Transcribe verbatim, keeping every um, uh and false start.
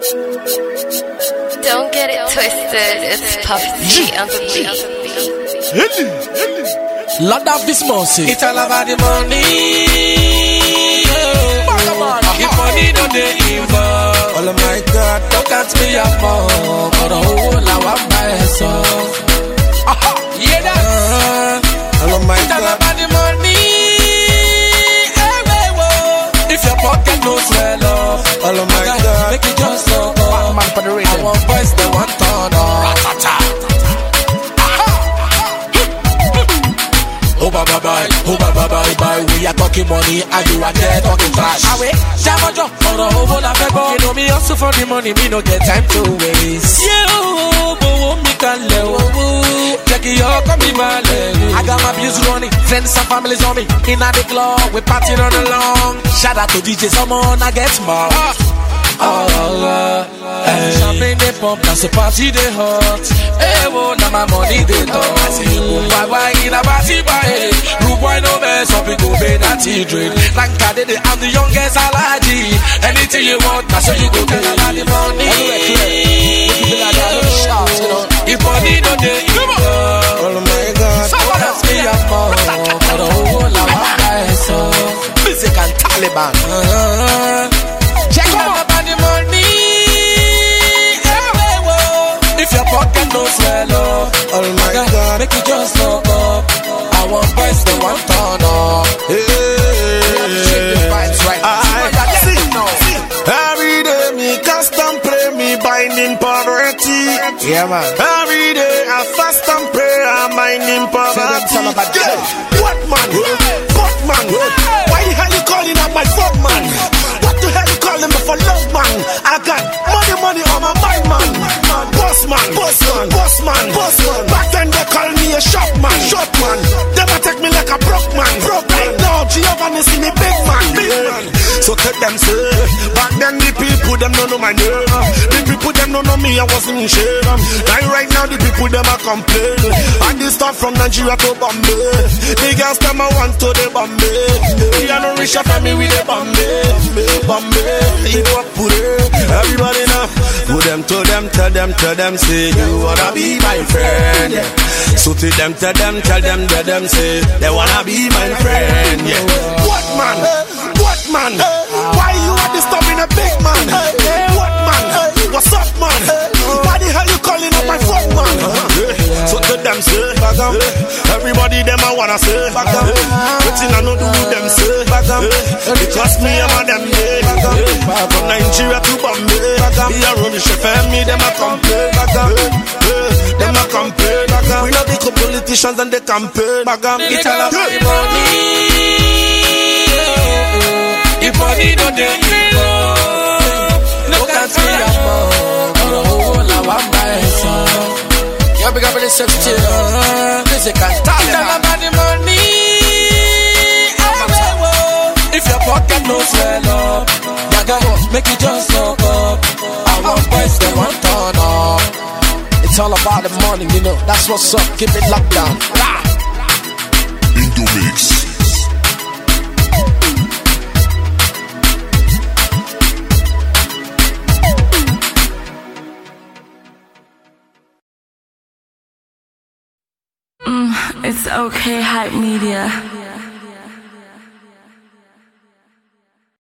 Don't get it twisted, it's Puff T on the beat. Lord of this mercy. It's all about the money. If money don't they involve, oh my God, don't catch me up more. But the whole I want my song. Yeah, that's oh my God. It's all about the money. If your pocket no swell up, oh my God, make it just look up. Man for the rhythm. I want boys they want turn up. Oh bye bye bye, oh bye bye bye bye. We are talking money and you are there talking trash. Away, jam on jump for the whole of the ball. You know me hustle for the money, me no get time to waste. Yeah, oh, oh, me can live. Check it out, come be my leg. I got my views running, friends and families on me. In the club, we partying on along. Shout out to D J, someone I get smart. Oh, oh, oh, hey. Champagne they pump, that's a party they hot. Hey, whoa, now my money they talk. I say, boom, why, why, in a party, by Rude boy, no mess up, we go pay that tea drink. Lanka, they, they, I'm the youngest allergy. Anything you want, that's what you go get. I got the money. If money don't get you, oh my God, someone else me up more. For the whole I want my soul. Music and Taliban. Check out about the money. If your pocket no swell up, oh my God, make it just look up. I want boys they want turn up. Every day me custom pray, me binding poverty. Yeah man. Every day I fast and pray, I'm binding poverty. Yeah. What man? What man? Why the hell you calling up my fuck man? What the hell you calling me for love man? I got money, money on my mind man. Boss man, boss man, boss man, boss man. Back then they call me a shop man, shop man. They might take me like a broke man, broke right now. Giovanni see me big man, big man. So take them say, back then the people them don't know my name. The people them don't know me, I wasn't in shame. Like right now the people them are complaining. And they start from Nigeria to Bombay. The girls them I want to the Bombay. We are no rich for me with the Bombay, Bombay. You know what, put it. Everybody now, put them to them, tell them, tell them, say you wanna be my friend. Yeah. So to them, tell them, tell them, tell them, say they wanna be my friend. Yeah. What man? What man? Why you are disturbing a big man? What man? What's up man? Why the hell you calling up my phone man? So to them say, everybody them I wanna say, nothing I know do them say, because me I'm a them day. From Nigeria to Bombay, me a run the chef and me them a complain, them a complain. We know the politicians and they campaign. It's all about the money. If money don't they involve, no can't me up more. The whole I want my song. You big up in the section. Music and talent. It's all about the money. If your pocket no swell up, yaga, make it just look up. I want boys they want turn up. It's all about the money, you know. That's what's up. Keep it locked down. Into mix. Mm, it's okay, Hype Media.